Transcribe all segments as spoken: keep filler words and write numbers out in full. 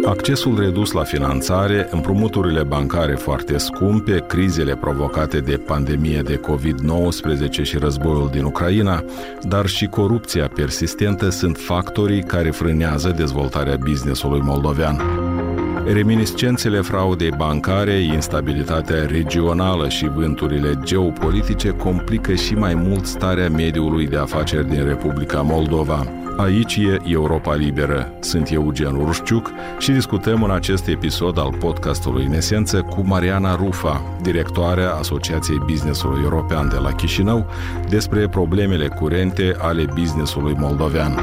Accesul redus la finanțare, împrumuturile bancare foarte scumpe, crizele provocate de pandemie de covid nouăsprezece și războiul din Ucraina, dar și corupția persistentă sunt factorii care frânează dezvoltarea business-ului moldovean. Reminiscențele fraudei bancare, instabilitatea regională și vânturile geopolitice complică și mai mult starea mediului de afaceri din Republica Moldova. Aici e Europa Liberă. Sunt Eugen Urușciuc și discutăm în acest episod al podcastului În Esență cu Mariana Rufa, directoarea Asociației Business-ului European de la Chișinău, despre problemele curente ale business-ului moldovean.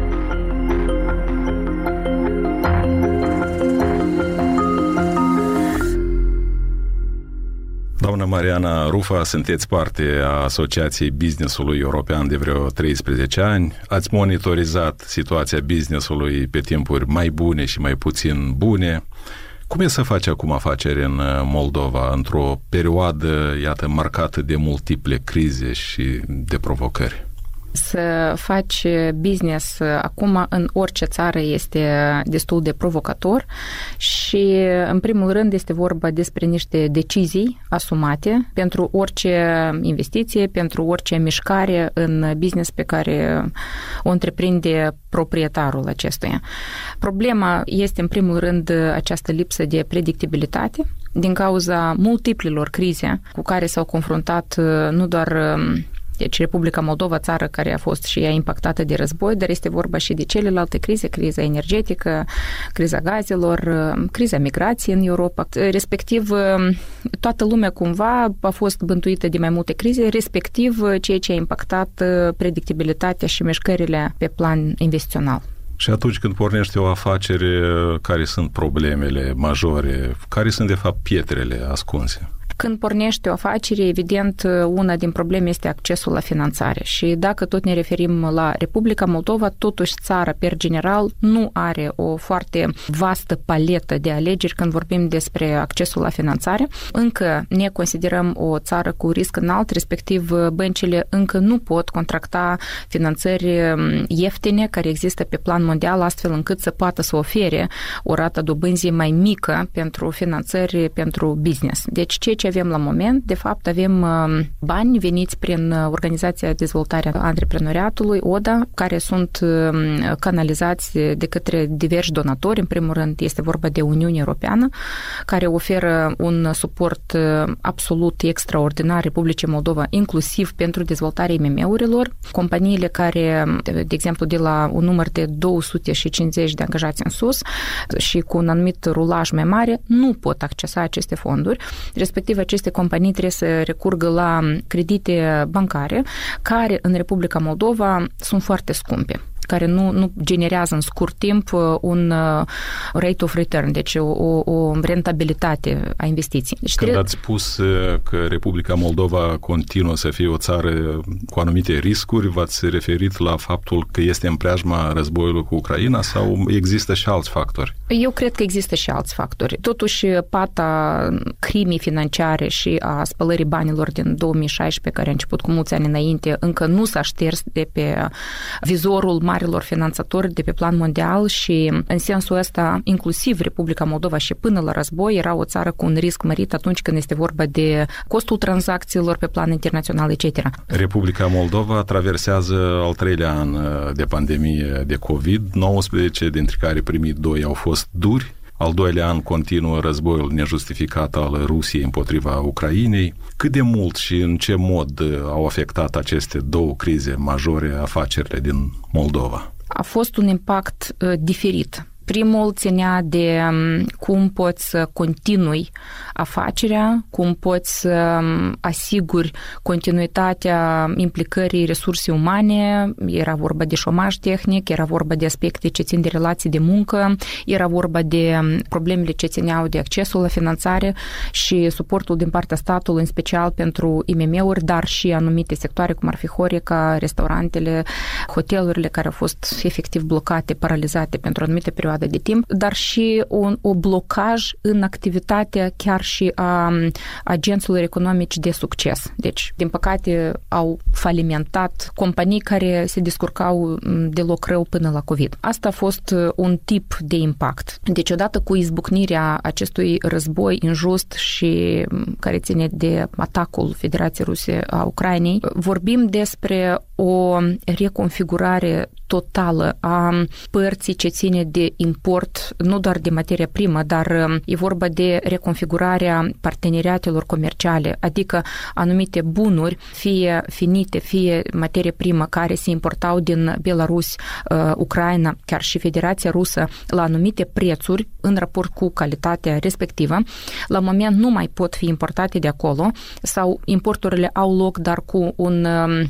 Doamna Mariana Rufa, sunteți parte a Asociației Business-ului European de vreo treisprezece ani. Ați monitorizat situația business-ului pe timpuri mai bune și mai puțin bune. Cum e să faci acum afaceri în Moldova, într-o perioadă, iată, marcată de multiple crize și de provocări? Să faci business acum în orice țară este destul de provocator și, în primul rând, este vorba despre niște decizii asumate pentru orice investiție, pentru orice mișcare în business pe care o întreprinde proprietarul acestuia. Problema este, în primul rând, această lipsă de predictibilitate din cauza multiplelor crize cu care s-au confruntat nu doar Deci Republica Moldova, țară care a fost și ea impactată de război, dar este vorba și de celelalte crize, criza energetică, criza gazelor, criza migrației în Europa. Respectiv, toată lumea cumva a fost bântuită de mai multe crize, respectiv ceea ce a impactat predictibilitatea și mișcările pe plan investițional. Și atunci când pornește o afacere, care sunt problemele majore? Care sunt, de fapt, pietrele ascunse? Când pornește o afacere, evident, una din probleme este accesul la finanțare. Și dacă tot ne referim la Republica Moldova, totuși țara, per general, nu are o foarte vastă paletă de alegeri când vorbim despre accesul la finanțare. Încă ne considerăm o țară cu risc înalt, respectiv băncile încă nu pot contracta finanțări ieftine care există pe plan mondial, astfel încât să poată să ofere o rată dobânzii mai mică pentru finanțări pentru business. Deci, ceea ce avem la moment, de fapt, avem bani veniți prin Organizația de Dezvoltare a Antreprenoriatului, O D A, care sunt canalizați de către diversi donatori. În primul rând, este vorba de Uniunea Europeană, care oferă un suport absolut extraordinar Republicii Moldova, inclusiv pentru dezvoltarea I M M-urilor. Companiile care, de exemplu, de la un număr de două sute cincizeci de angajați în sus și cu un anumit rulaj mai mare, nu pot accesa aceste fonduri. Respectiv, aceste companii trebuie să recurgă la credite bancare, care în Republica Moldova sunt foarte scumpe, care nu, nu generează în scurt timp un rate of return, deci o, o rentabilitate a investiției. Deci Când ați spus că Republica Moldova continuă să fie o țară cu anumite riscuri, v-ați referit la faptul că este în preajma războiului cu Ucraina sau există și alți factori? Eu cred că există și alți factori. Totuși, pata crimii financiare și a spălării banilor din două mii șaisprezece, care a început cu mulți ani înainte, încă nu s-a șters de pe vizorul marilor finanțatori de pe plan mondial și, în sensul ăsta, inclusiv Republica Moldova și până la război era o țară cu un risc mărit atunci când este vorba de costul tranzacțiilor pe plan internațional, et cetera. Republica Moldova traversează al treilea an de pandemie de covid nouăsprezece, dintre care primii doi au fost duri. Al doilea an continuă războiul nejustificat al Rusiei împotriva Ucrainei. Cât de mult și în ce mod au afectat aceste două crize majore afacerile din Moldova? A fost un impact uh, diferit. Primul ținea de cum poți să continui afacerea, cum poți să asiguri continuitatea implicării resurse umane, era vorba de șomaj tehnic, era vorba de aspecte ce țin de relații de muncă, era vorba de problemele ce țineau de accesul la finanțare și suportul din partea statului, în special pentru I M M-uri, dar și anumite sectoare, cum ar fi Horeca, restaurantele, hotelurile care au fost efectiv blocate, paralizate pentru o anumită perioadă perioadă de timp, dar și un o blocaj în activitatea chiar și a agenților economici de succes. Deci, din păcate, au falimentat companii care se descurcau deloc rău până la COVID. Asta a fost un tip de impact. Deci, odată cu izbucnirea acestui război injust și care ține de atacul Federației Ruse a Ucrainei, vorbim despre o reconfigurare totală a părții ce ține de import, nu doar de materie primă, dar e vorba de reconfigurarea parteneriatelor comerciale, adică anumite bunuri, fie finite, fie materie primă, care se importau din Belarus, Ucraina, chiar și Federația Rusă, la anumite prețuri în raport cu calitatea respectivă, la moment nu mai pot fi importate de acolo sau importurile au loc, dar cu un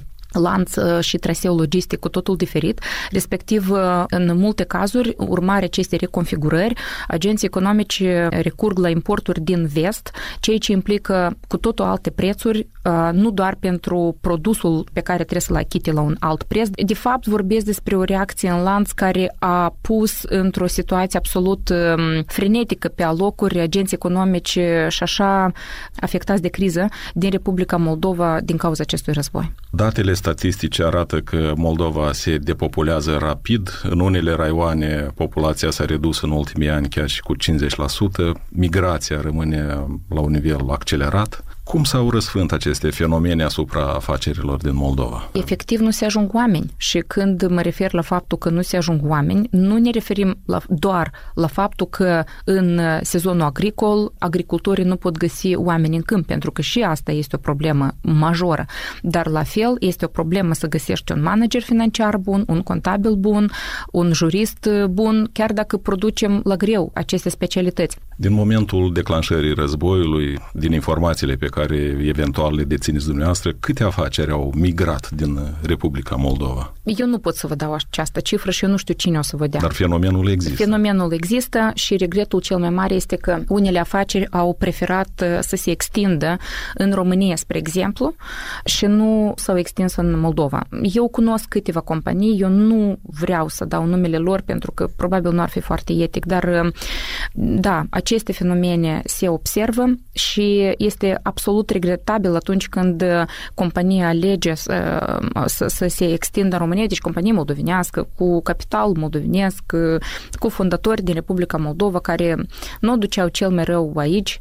lanț și traseu logistic cu totul diferit, respectiv în multe cazuri, urmare acestei reconfigurări, agenții economici recurg la importuri din vest, ceea ce implică cu totul alte prețuri, nu doar pentru produsul pe care trebuie să-l achite la un alt preț. De fapt, vorbesc despre o reacție în lanț care a pus într-o situație absolut frenetică pe alocuri agenții economici și așa afectați de criză din Republica Moldova din cauza acestui război. Datele statistice arată că Moldova se depopulează rapid. În unele raioane populația s-a redus în ultimii ani chiar și cu cincizeci la sută. Migrația rămâne la un nivel accelerat. Cum s-au răsfrânt aceste fenomene asupra afacerilor din Moldova? Efectiv, nu se ajung oameni. Și când mă refer la faptul că nu se ajung oameni, nu ne referim la, doar la faptul că în sezonul agricol agricultorii nu pot găsi oameni în câmp, pentru că și asta este o problemă majoră. Dar la fel este o problemă să găsești un manager financiar bun, un contabil bun, un jurist bun, chiar dacă producem la greu aceste specialități. Din momentul declanșării războiului, din informațiile pe care eventual le dețineți dumneavoastră, câte afaceri au migrat din Republica Moldova? Eu nu pot să vă dau această cifră și eu nu știu cine o să vă dea. Dar fenomenul există. Fenomenul există și regretul cel mai mare este că unele afaceri au preferat să se extindă în România, spre exemplu, și nu s-au extins în Moldova. Eu cunosc câteva companii, eu nu vreau să dau numele lor pentru că probabil nu ar fi foarte etic, dar da, aceste fenomene se observă și este absolut regretabil atunci când compania alege să, să, să se extindă în România, deci companie moldovenească, cu capital moldovenesc, cu fondatori din Republica Moldova, care nu duceau cel mai rău aici,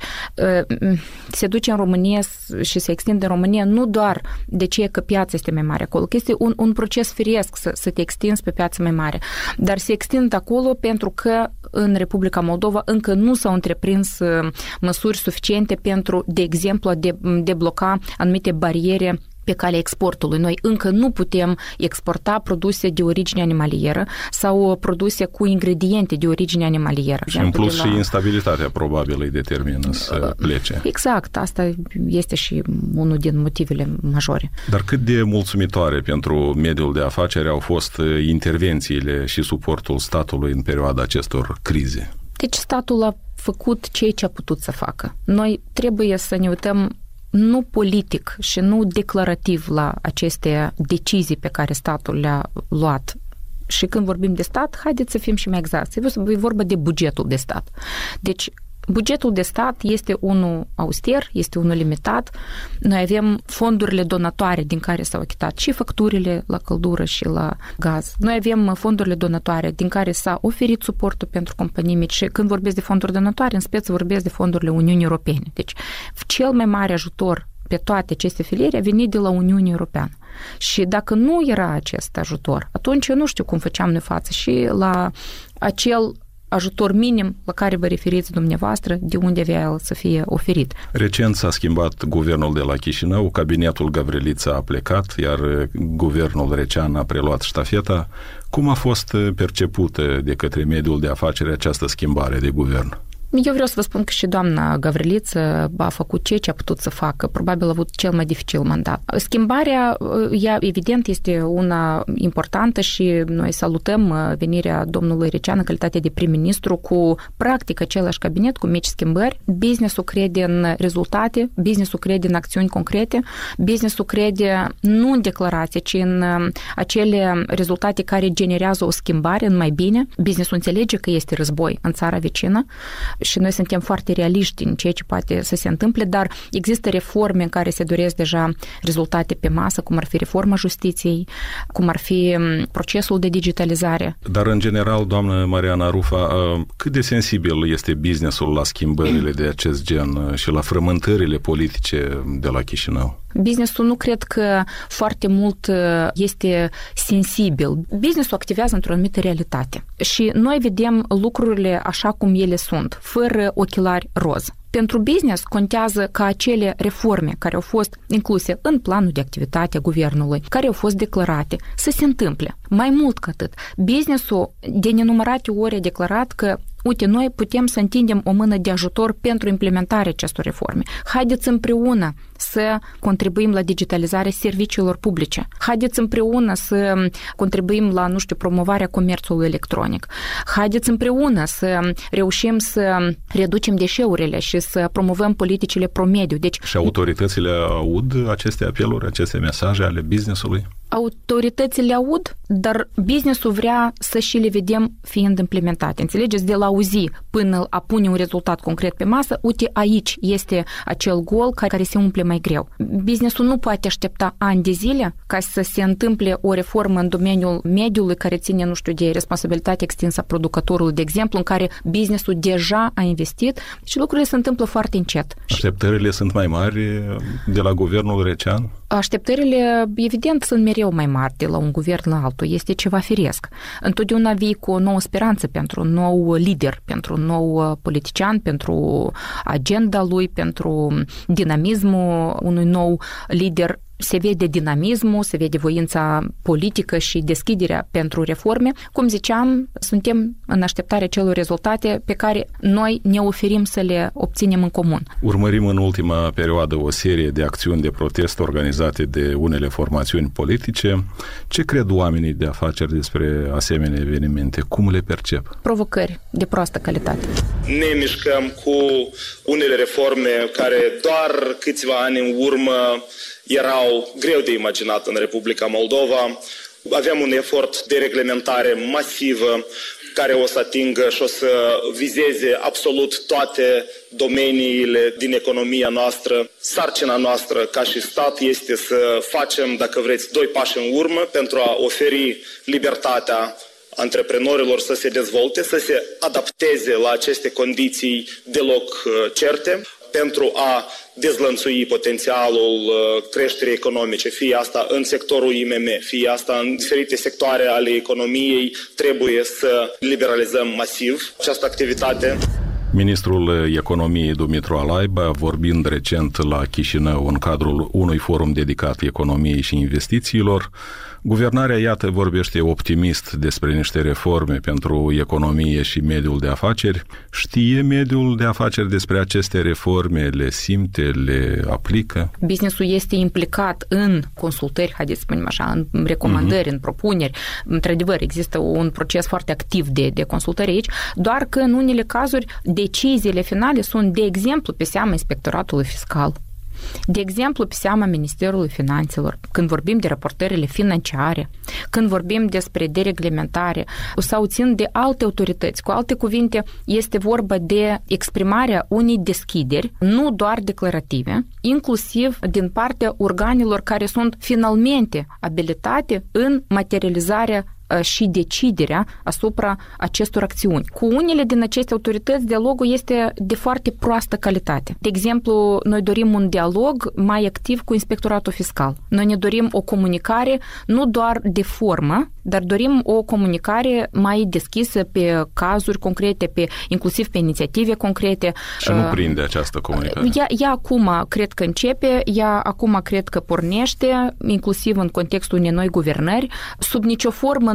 se duce în România și se extinde în România nu doar de ce că piața este mai mare acolo, că este un, un proces firesc să, să te extinzi pe piața mai mare, dar se extind acolo pentru că în Republica Moldova încă nu s-au întreprins măsuri suficiente pentru, de exemplu, a de, debloca anumite bariere pe calea exportului. Noi încă nu putem exporta produse de origine animalieră sau produse cu ingrediente de origine animalieră. Și în plus la... și instabilitatea probabil îi determină să plece. Exact, asta este și unul din motivele majore. Dar cât de mulțumitoare pentru mediul de afaceri au fost intervențiile și suportul statului în perioada acestor crize? Deci statul a făcut ceea ce a putut să facă. Noi trebuie să ne uităm nu politic și nu declarativ la aceste decizii pe care statul le-a luat. Și când vorbim de stat, haideți să fim și mai exacti. E vorba de bugetul de stat. Deci, bugetul de stat este unul auster, este unul limitat. Noi avem fondurile donatoare din care s-au achitat și facturile la căldură și la gaz. Noi avem fondurile donatoare din care s-a oferit suportul pentru companii mici și când vorbesc de fonduri donatoare, în speță vorbesc de fondurile Uniunii Europene. Deci, cel mai mare ajutor pe toate aceste filiere a venit de la Uniunea Europeană. Și dacă nu era acest ajutor, atunci eu nu știu cum făceam noi față și la acel ajutor minim la care vă referiți dumneavoastră, de unde avea el să fie oferit. Recent s-a schimbat guvernul de la Chișinău, cabinetul Gavrilița a plecat, iar guvernul Recean a preluat ștafeta. Cum a fost percepută de către mediul de afaceri această schimbare de guvern? Eu vreau să vă spun că și doamna Gavriliță a făcut ce ce a putut să facă. Probabil a avut cel mai dificil mandat. Schimbarea, ea, evident, este una importantă și noi salutăm venirea domnului Recean în calitate de prim-ministru cu practic același cabinet, cu mici schimbări. Business-ul crede în rezultate, business-ul crede în acțiuni concrete, business-ul crede nu în declarație, ci în acele rezultate care generează o schimbare în mai bine. Business-ul înțelege că este război în țara vecină și noi suntem foarte realiști în ceea ce poate să se întâmple, dar există reforme în care se doresc deja rezultate pe masă, cum ar fi reforma justiției, cum ar fi procesul de digitalizare. Dar în general, doamnă Mariana Rufa, cât de sensibil este businessul la schimbările de acest gen și la frământările politice de la Chișinău? Businessul nu cred că foarte mult este sensibil. Businessul activează într-o anumită realitate și noi vedem lucrurile așa cum ele sunt, fără ochelari roz. Pentru business contează ca acele reforme care au fost incluse în planul de activitate a guvernului, care au fost declarate, să se întâmple. Mai mult ca atât, businessul de nenumărate ori a declarat că uite, noi putem să întindem o mână de ajutor pentru implementarea acestor reforme. Haideți împreună să contribuim la digitalizarea serviciilor publice. Haideți împreună să contribuim la, nu știu, promovarea comerțului electronic. Haideți împreună să reușim să reducem deșeurile și să promovăm politicile pro-mediu. Deci, și autoritățile aud aceste apeluri, aceste mesaje ale businessului? Autoritățile aud, dar businessul vrea să și le vedem fiind implementate. Înțelegeți? De la auzi până a pune un rezultat concret pe masă, uite, aici este acel gol care se umple mai greu. Businessul nu poate aștepta ani de zile ca să se întâmple o reformă în domeniul mediului care ține, nu știu, de responsabilitate extinsă a producătorului, de exemplu, în care businessul deja a investit și lucrurile se întâmplă foarte încet. Așteptările sunt mai mari de la guvernul Recean? Așteptările, evident, sunt mereu mai mari de la un guvern la altul. Este ceva firesc. Întotdeauna vii cu o nouă speranță pentru un nou lider, pentru un nou politician, pentru agenda lui, pentru dinamismul unui nou lider. Se vede dinamismul, se vede voința politică și deschiderea pentru reforme. Cum ziceam, suntem în așteptarea celor rezultate pe care noi ne oferim să le obținem în comun. Urmărim în ultima perioadă o serie de acțiuni de protest organizate de unele formațiuni politice. Ce cred oamenii de afaceri despre asemenea evenimente? Cum le percep? Provocări de proastă calitate. Ne mișcăm cu unele reforme care doar câțiva ani în urmă erau greu de imaginat în Republica Moldova. Aveam un efort de reglementare masivă care o să atingă și o să vizeze absolut toate domeniile din economia noastră. Sarcina noastră ca și stat este să facem, dacă vreți, doi pași în urmă pentru a oferi libertatea antreprenorilor să se dezvolte, să se adapteze la aceste condiții deloc certe, pentru a dezlănțui potențialul creșterii economice, fie asta în sectorul I M M, fie asta în diferite sectoare ale economiei, trebuie să liberalizăm masiv această activitate. Ministrul Economiei Dumitru Alaiba, vorbind recent la Chișinău în cadrul unui forum dedicat economiei și investițiilor, guvernarea, iată, vorbește optimist despre niște reforme pentru economie și mediul de afaceri. Știe mediul de afaceri despre aceste reforme? Le simte? Le aplică? Businessul este implicat în consultări, haideți să spunem așa, în recomandări, uh-huh. în propuneri. Într-adevăr, există un proces foarte activ de, de consultări aici, doar că în unele cazuri deciziile finale sunt, de exemplu, pe seama Inspectoratului Fiscal. De exemplu, pe seama Ministerului Finanțelor, când vorbim de raportările financiare, când vorbim despre dereglementare sau țin de alte autorități. Cu alte cuvinte, este vorba de exprimarea unei deschideri, nu doar declarative, inclusiv din partea organelor care sunt finalmente abilitate în materializarea și deciderea asupra acestor acțiuni. Cu unele din aceste autorități, dialogul este de foarte proastă calitate. De exemplu, noi dorim un dialog mai activ cu Inspectoratul Fiscal. Noi ne dorim o comunicare nu doar de formă, dar dorim o comunicare mai deschisă pe cazuri concrete, pe, inclusiv pe inițiative concrete. Și nu prinde această comunicare. Ea, ea acum cred că începe, ea acum cred că pornește, inclusiv în contextul unei noi guvernări. Sub nicio formă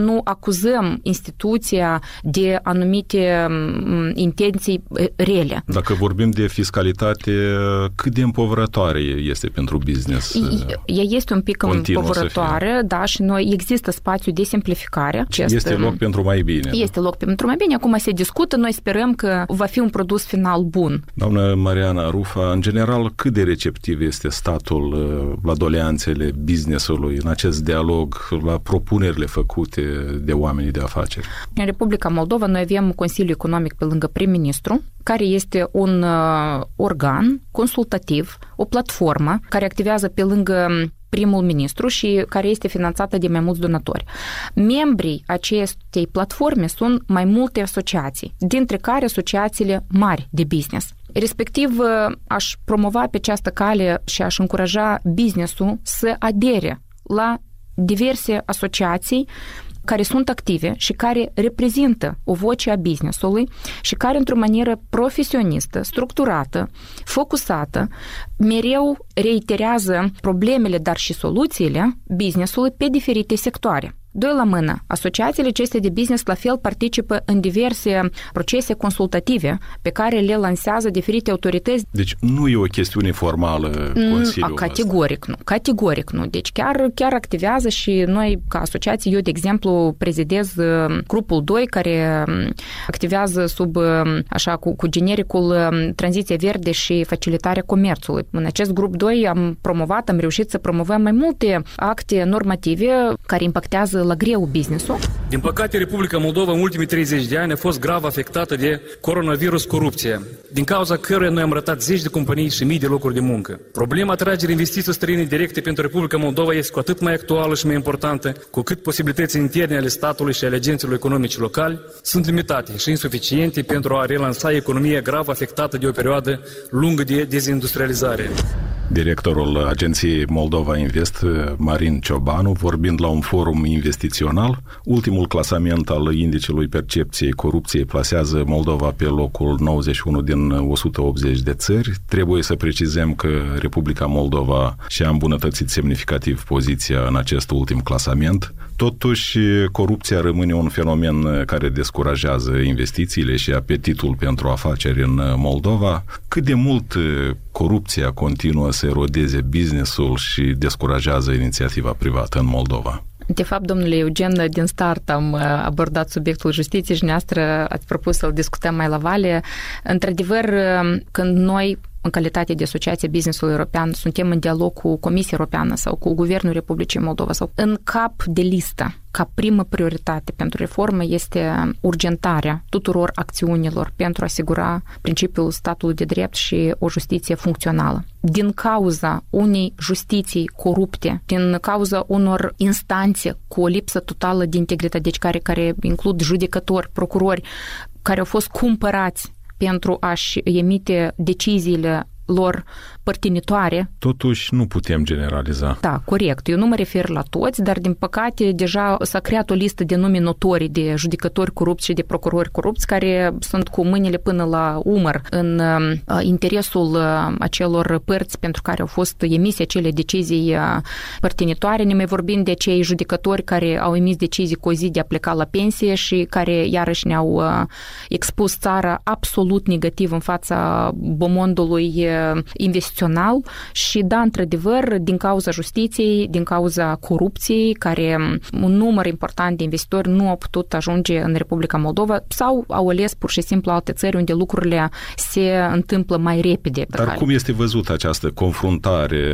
nu acuzăm instituția de anumite intenții rele. Dacă vorbim de fiscalitate, cât de împovărătoare este pentru business? Ea este un pic împovărătoare, da, și noi există spațiu de simplificare. Acest, este loc pentru mai bine. Este loc pentru mai bine. Acum se discută, noi sperăm că va fi un produs final bun. Doamnă Mariana Rufa, în general, cât de receptiv este statul la doleanțele business-ului, în acest dialog, la propunerile făcute de oamenii de afaceri? În Republica Moldova noi avem Consiliul Economic pe lângă prim-ministru, care este un uh, organ consultativ, o platformă care activează pe lângă primul ministru și care este finanțată de mai mulți donatori. Membrii acestei platforme sunt mai multe asociații, dintre care asociațiile mari de business. Respectiv, aș promova pe această cale și aș încuraja business-ul să adere la diverse asociații care sunt active și care reprezintă o voce a business-ului și care, într-o manieră profesionistă, structurată, focusată, mereu reiterează problemele, dar și soluțiile business-ului pe diferite sectoare. Doi la mână, asociațiile acestea de business la fel participă în diverse procese consultative pe care le lansează diferite autorități. Deci nu e o chestiune formală Consiliul ăsta. Categoric nu, categoric nu. Deci chiar, chiar activează și noi ca asociații, eu de exemplu prezidez grupul doi care activează sub, așa, cu, cu genericul tranziție verde și facilitarea comerțului. În acest grup doi am promovat, am reușit să promovăm mai multe acte normative care impactează la greu business-ul. Din păcate, Republica Moldova în ultimii treizeci de ani a fost grav afectată de coronavirus corupție, din cauza căruia noi am rătat zeci de companii și mii de locuri de muncă. Problema atragerii investiții străine directe pentru Republica Moldova este cu atât mai actuală și mai importantă, cu cât posibilitățile interne ale statului și ale agenților economici locali sunt limitate și insuficiente pentru a relansa economia grav afectată de o perioadă lungă de dezindustrializare. Directorul Agenției Moldova Invest, Marin Ciobanu, vorbind la un forum investițional, ultimul clasament al indicelui percepției corupției plasează Moldova pe locul nouăzeci și unu din o sută optzeci de țări. Trebuie să precizăm că Republica Moldova și-a îmbunătățit semnificativ poziția în acest ultim clasament. Totuși, corupția rămâne un fenomen care descurajează investițiile și apetitul pentru afaceri în Moldova. Cât de mult corupția continuă să erodeze business-ul și descurajează inițiativa privată în Moldova? De fapt, domnule Eugen, din start am abordat subiectul justiției și noastră ați propus să-l discutăm mai la vale. Într-adevăr, când noi, în calitate de asociație business-ului european, suntem în dialog cu Comisia Europeană sau cu Guvernul Republicii Moldova sau în cap de listă, ca primă prioritate pentru reformă este urgentarea tuturor acțiunilor pentru a asigura principiul statului de drept și o justiție funcțională. Din cauza unei justiții corupte, din cauza unor instanțe cu o lipsă totală de integritate, deci care, care includ judecători, procurori, care au fost cumpărați pentru a-și emite deciziile lor părtinitoare. Totuși nu putem generaliza. Da, corect. Eu nu mă refer la toți, dar din păcate deja s-a creat o listă de nume notorii de judecători corupți și de procurori corupți care sunt cu mâinile până la umăr în uh, interesul uh, acelor părți pentru care au fost emise acele decizii uh, părtinitoare, ne mai vorbim de cei judecători care au emis decizii cu o zi de a pleca la pensie și care iarăși ne-au uh, expus țara absolut negativ în fața bomondului investițional și da, într-adevăr, din cauza justiției, din cauza corupției, care un număr important de investitori nu au putut ajunge în Republica Moldova sau au ales pur și simplu alte țări unde lucrurile se întâmplă mai repede. Dar cum este văzută această confruntare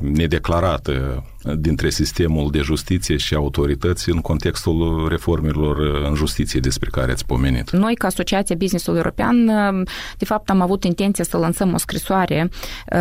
nedeclarată dintre sistemul de justiție și autorități în contextul reformelor în justiție despre care ați pomenit? Noi, ca Asociația Business-ului European, de fapt am avut intenția să lansăm o scrisoare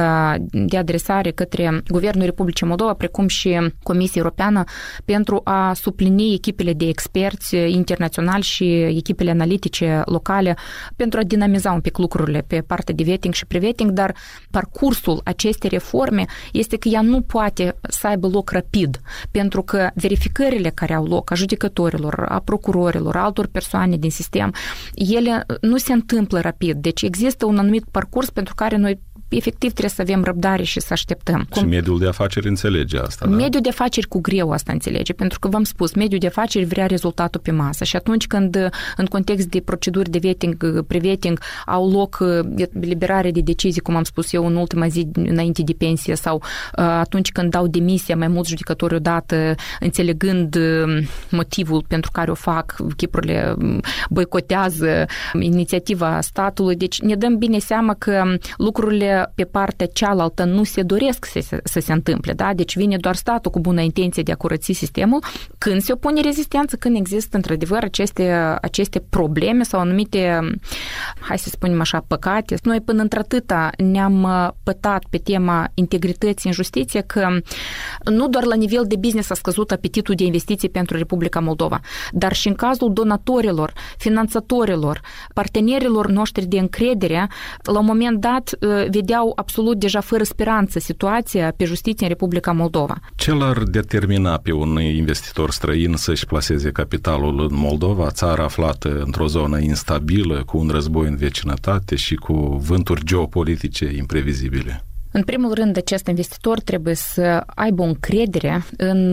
de adresare către Guvernul Republicii Moldova, precum și Comisia Europeană, pentru a suplini echipele de experți internaționali și echipele analitice locale, pentru a dinamiza un pic lucrurile pe partea de vetting și pre-vetting, dar parcursul acestei reforme este că ea nu poate să aibă loc rapid, pentru că verificările care au loc a judecătorilor, a procurorilor, a altor persoane din sistem, ele nu se întâmplă rapid. Deci există un anumit parcurs pentru care noi efectiv trebuie să avem răbdare și să așteptăm. Și mediul de afaceri înțelege asta, da? Mediul de afaceri cu greu asta înțelege, pentru că v-am spus, mediul de afaceri vrea rezultatul pe masă și atunci când în context de proceduri de vetting, pre-vetting au loc eliberare de decizii, cum am spus eu, în ultima zi înainte de pensie sau atunci când dau demisia mai mulți judecători odată, înțelegând motivul pentru care o fac, chipurile boicotează inițiativa statului, deci ne dăm bine seama că lucrurile pe partea cealaltă nu se doresc să se, să se întâmple, da? Deci vine doar statul cu bună intenție de a curăți sistemul când se opune rezistență, când există într-adevăr aceste, aceste probleme sau anumite, hai să spunem așa, păcate. Noi până într-atâta ne-am pătat pe tema integrității în justiție că nu doar la nivel de business a scăzut apetitul de investiții pentru Republica Moldova, dar și în cazul donatorilor, finanțatorilor, partenerilor noștri de încredere, la un moment dat vedeau absolut deja fără speranță situația pe justiție în Republica Moldova. Ce l-ar determina pe un investitor străin să-și plaseze capitalul în Moldova, țară aflată într-o zonă instabilă, cu un război în vecinătate și cu vânturi geopolitice imprevizibile? În primul rând, acest investitor trebuie să aibă o încredere în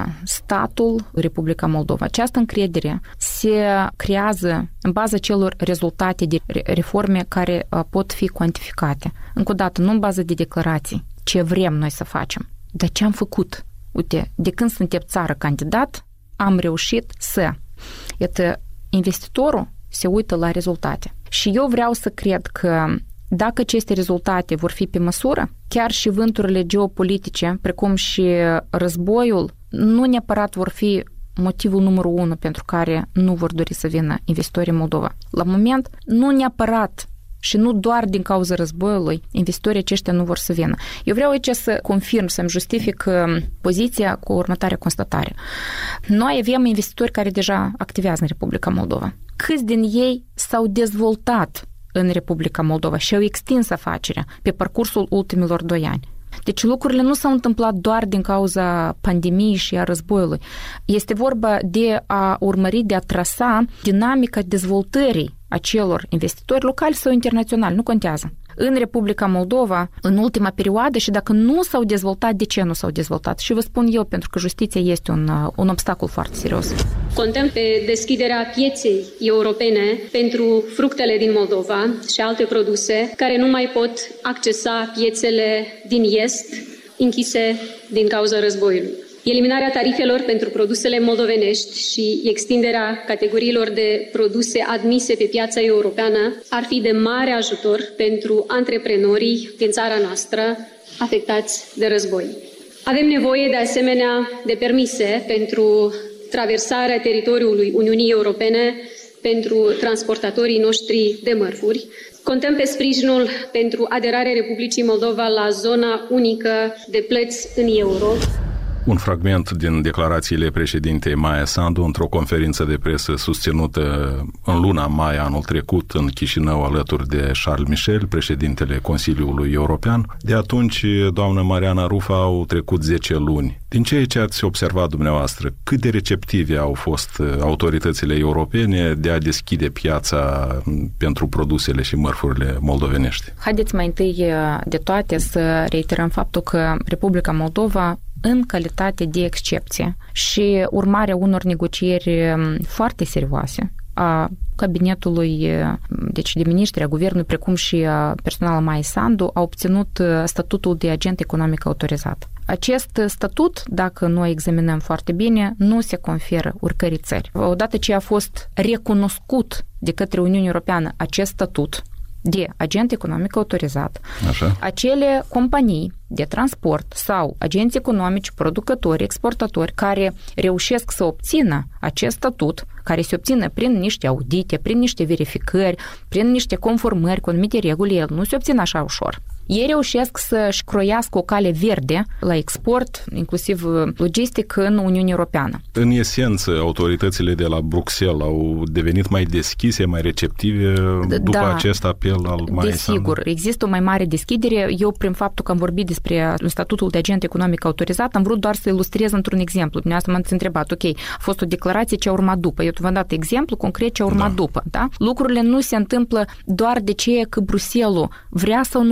statul Republica Moldova. Această încredere se creează în baza celor rezultate de reforme care pot fi cuantificate. Încă o dată, nu în bază de declarații, ce vrem noi să facem, dar ce am făcut. Uite, de când suntem țară candidat, am reușit să... Iată, investitorul se uită la rezultate. Și eu vreau să cred că dacă aceste rezultate vor fi pe măsură, chiar și vânturile geopolitice, precum și războiul, nu neapărat vor fi motivul numărul unu pentru care nu vor dori să vină investitorii în Moldova. La moment, nu neapărat și nu doar din cauza războiului, investitorii aceștia nu vor să vină. Eu vreau aici să confirm, să-mi justific poziția cu următoarea constatare. Noi avem investitori care deja activează în Republica Moldova. Câți din ei s-au dezvoltat în Republica Moldova și au extins afacerea pe parcursul ultimilor doi ani. Deci lucrurile nu s-au întâmplat doar din cauza pandemiei și a războiului. Este vorba de a urmări, de a trasa dinamica dezvoltării acelor investitori locali sau internaționali, nu contează. În Republica Moldova, în ultima perioadă, și dacă nu s-au dezvoltat, de ce nu s-au dezvoltat? Și vă spun eu, pentru că justiția este un, un obstacol foarte serios. Contăm pe deschiderea pieței europene pentru fructele din Moldova și alte produse care nu mai pot accesa piețele din est, închise din cauza războiului. Eliminarea tarifelor pentru produsele moldovenești și extinderea categoriilor de produse admise pe piața europeană ar fi de mare ajutor pentru antreprenorii din țara noastră afectați de război. Avem nevoie de asemenea de permise pentru traversarea teritoriului Uniunii Europene pentru transportatorii noștri de mărfuri. Contăm pe sprijinul pentru aderarea Republicii Moldova la zona unică de plăți în euro. Un fragment din declarațiile președintei Maia Sandu într-o conferință de presă susținută în luna mai anul trecut în Chișinău alături de Charles Michel, președintele Consiliului European. De atunci, doamnă Mariana Rufa, au trecut zece luni. Din ceea ce ați observat dumneavoastră, cât de receptive au fost autoritățile europene de a deschide piața pentru produsele și mărfurile moldovenești? Haideți mai întâi de toate să reiterăm faptul că Republica Moldova, în calitate de excepție și urmarea unor negocieri foarte serioase a cabinetului, deci de miniștri, a guvernului, precum și a personalului Maia Sandu, a obținut statutul de agent economic autorizat. Acest statut, dacă noi examinăm foarte bine, nu se conferă oricărei țări. Odată ce a fost recunoscut de către Uniunea Europeană acest statut de agent economic autorizat, așa, acele companii de transport sau agenți economici, producători, exportatori care reușesc să obțină acest statut, care se obțină prin niște audite, prin niște verificări, prin niște conformări cu anumite reguli, el nu se obține așa ușor. Ei reușesc să-și croiască o cale verde la export, inclusiv logistic, în Uniunea Europeană. În esență, autoritățile de la Bruxelles au devenit mai deschise, mai receptive după da, acest apel al Maia Sandu? Desigur, există o mai mare deschidere. Eu, prin faptul că am vorbit despre statutul de agent economic autorizat, am vrut doar să ilustrez într-un exemplu. Dumneavoastră m-ați întrebat, ok, a fost o declarație, ce a urmat după. Eu v-am dat exemplu concret ce a urmat da. după. Da? Lucrurile nu se întâmplă doar de ce că Bruxelles vrea sau nu vrea.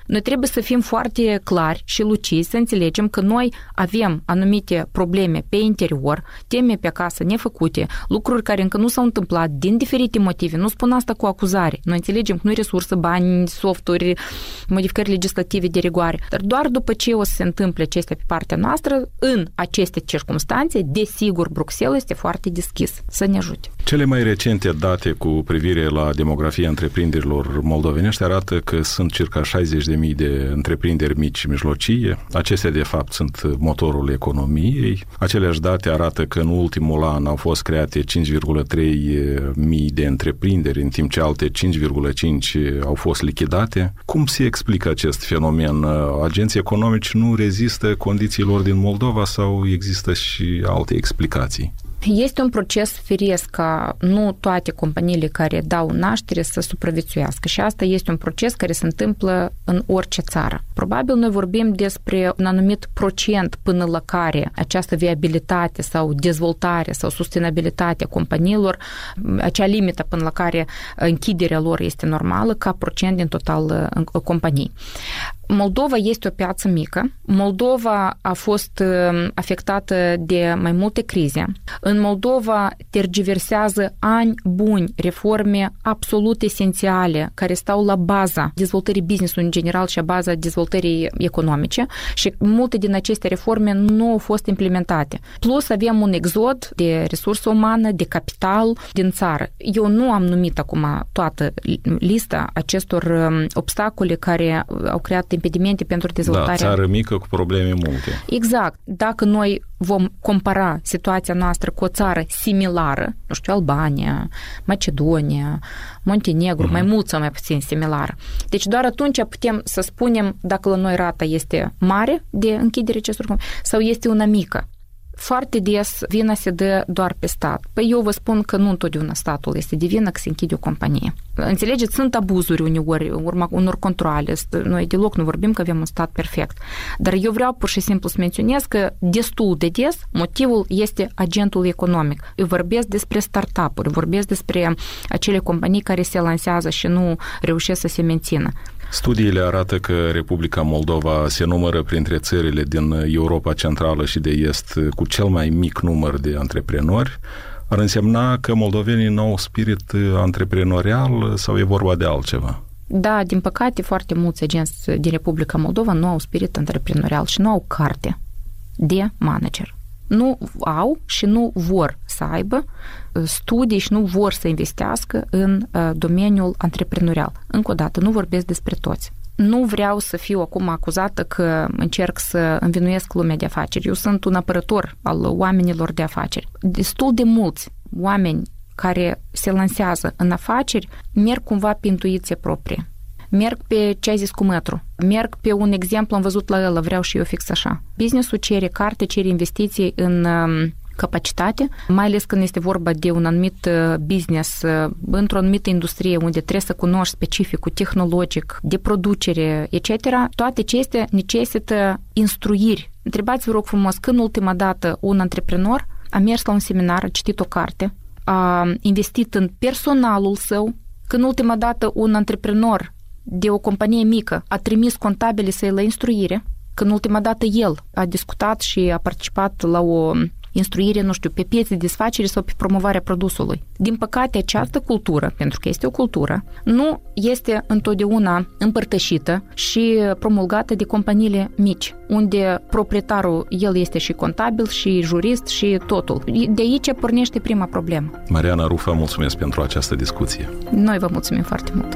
Noi trebuie să fim foarte clari și lucizi, să înțelegem că noi avem anumite probleme pe interior, teme pe acasă nefăcute, lucruri care încă nu s-au întâmplat din diferite motive. Nu spun asta cu acuzare. Noi înțelegem că nu e resursă, bani, softuri, modificări legislative de rigoare. Dar doar după ce o să se întâmple acestea pe partea noastră, în aceste circumstanțe, desigur, Bruxelles este foarte deschis să ne ajute. Cele mai recente date cu privire la demografia întreprinderilor moldovenești arată că sunt circa șaizeci de mii de întreprinderi mici și mijlocii. Acestea, de fapt, sunt motorul economiei. Aceleași date arată că în ultimul an au fost create cinci virgulă trei mii de întreprinderi, în timp ce alte cinci virgulă cinci au fost lichidate. Cum se explică acest fenomen? Agenții economici nu rezistă condițiilor din Moldova sau există și alte explicații? Este un proces firesc ca nu toate companiile care dau naștere să supraviețuiască și asta este un proces care se întâmplă în orice țară. Probabil noi vorbim despre un anumit procent până la care această viabilitate sau dezvoltare sau sustenabilitatea companiilor, acea limită până la care închiderea lor este normală ca procent din total companii. Moldova este o piață mică. Moldova a fost afectată de mai multe crize. În Moldova tergiversează ani buni reforme absolut esențiale care stau la baza dezvoltării business-ului în general și a baza dezvoltării economice și multe din aceste reforme nu au fost implementate. Plus avem un exod de resursă umană, de capital din țară. Eu nu am numit acum toată lista acestor obstacole care au creat impedimente pentru dezvoltarea. Da, țară mică cu probleme multe. Exact. Dacă noi vom compara situația noastră cu o țară similară, nu știu, Albania, Macedonia, Montenegru, uh-huh. mai mult sau mai puțin similară. Deci doar atunci putem să spunem dacă la noi rata este mare de închidere acestor companii sau este una mică. Foarte des vina se dă doar pe stat. Păi eu vă spun că nu întotdeauna statul este de vină că se închide o companie. Înțelegeți? Sunt abuzuri uneori, urma unor controale. Noi deloc nu vorbim că avem un stat perfect. Dar eu vreau pur și simplu să menționez că destul de des motivul este agentul economic. Eu vorbesc despre startup-uri, vorbesc despre acele companii care se lansează și nu reușesc să se mențină. Studiile arată că Republica Moldova se numără printre țările din Europa Centrală și de Est cu cel mai mic număr de antreprenori. Ar însemna că moldovenii nu au spirit antreprenorial sau e vorba de altceva? Da, din păcate, foarte mulți agenți din Republica Moldova nu au spirit antreprenorial și nu au carte de manager. Nu au și nu vor să aibă studii și nu vor să investească în domeniul antreprenorial. Încă o dată, nu vorbesc despre toți. Nu vreau să fiu acum acuzată că încerc să învinuiesc lumea de afaceri. Eu sunt un apărător al oamenilor de afaceri. Destul de mulți oameni care se lansează în afaceri merg cumva pe intuiție proprie. Merg pe ce ai zis cu mătru. Merg pe un exemplu, am văzut la el, vreau și eu fix așa. Business-ul cere carte, cere investiții în capacitate, mai ales când este vorba de un anumit business într-o anumită industrie unde trebuie să cunoști specificul tehnologic, de producere, et cetera. Toate acestea necesită instruiri. Întrebați-vă, rog frumos, când ultima dată un antreprenor a mers la un seminar, a citit o carte, a investit în personalul său, când ultima dată un antreprenor de o companie mică a trimis contabile să-i la instruire, când ultima dată el a discutat și a participat la o instruire, nu știu, pe piețe de desfacere sau pe promovarea produsului. Din păcate, această cultură, pentru că este o cultură, nu este întotdeauna împărtășită și promulgată de companiile mici, unde proprietarul, el este și contabil, și jurist, și totul. De aici pornește prima problemă. Mariana Rufa, mulțumesc pentru această discuție. Noi vă mulțumim foarte mult.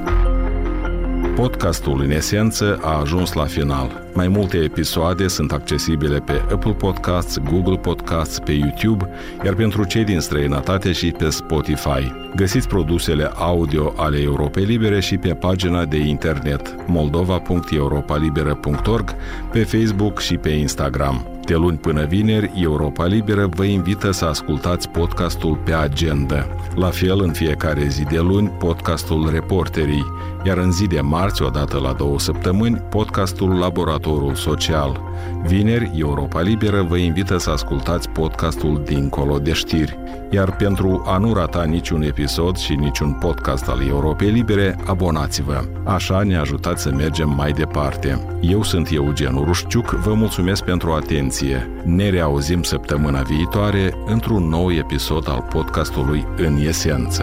Podcastul, în esență, a ajuns la final. Mai multe episoade sunt accesibile pe Apple Podcasts, Google Podcasts, pe YouTube, iar pentru cei din străinătate și pe Spotify. Găsiți produsele audio ale Europei Libere și pe pagina de internet moldova punct europa liberă punct org, pe Facebook și pe Instagram. De luni până vineri, Europa Liberă vă invită să ascultați podcastul Pe Agenda. La fel, în fiecare zi de luni, podcastul Reporterii, iar în zi de marți, odată la două săptămâni, podcastul Laboratorul Social. Vineri, Europa Liberă vă invită să ascultați podcastul Dincolo de Știri. Iar pentru a nu rata niciun episod și niciun podcast al Europei Libere, abonați-vă. Așa ne ajutați să mergem mai departe. Eu sunt Eugen Urușciuc, vă mulțumesc pentru atenție. Ne reauzim săptămâna viitoare într-un nou episod al podcastului În Esență.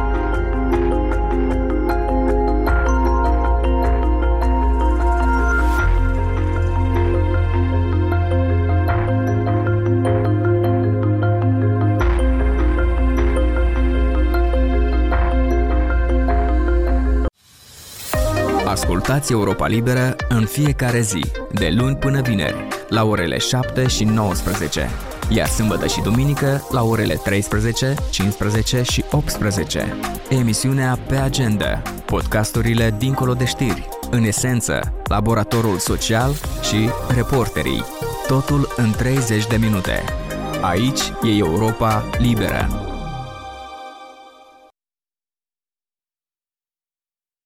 Ascultați Europa Liberă în fiecare zi, de luni până vineri, la orele șapte și nouăsprezece, iar sâmbătă și duminică la orele treisprezece, cincisprezece și optsprezece. Emisiunea Pe Agenda, podcasturile Dincolo de Știri, În Esență, Laboratorul Social și Reporterii. Totul în treizeci de minute. Aici e Europa Liberă.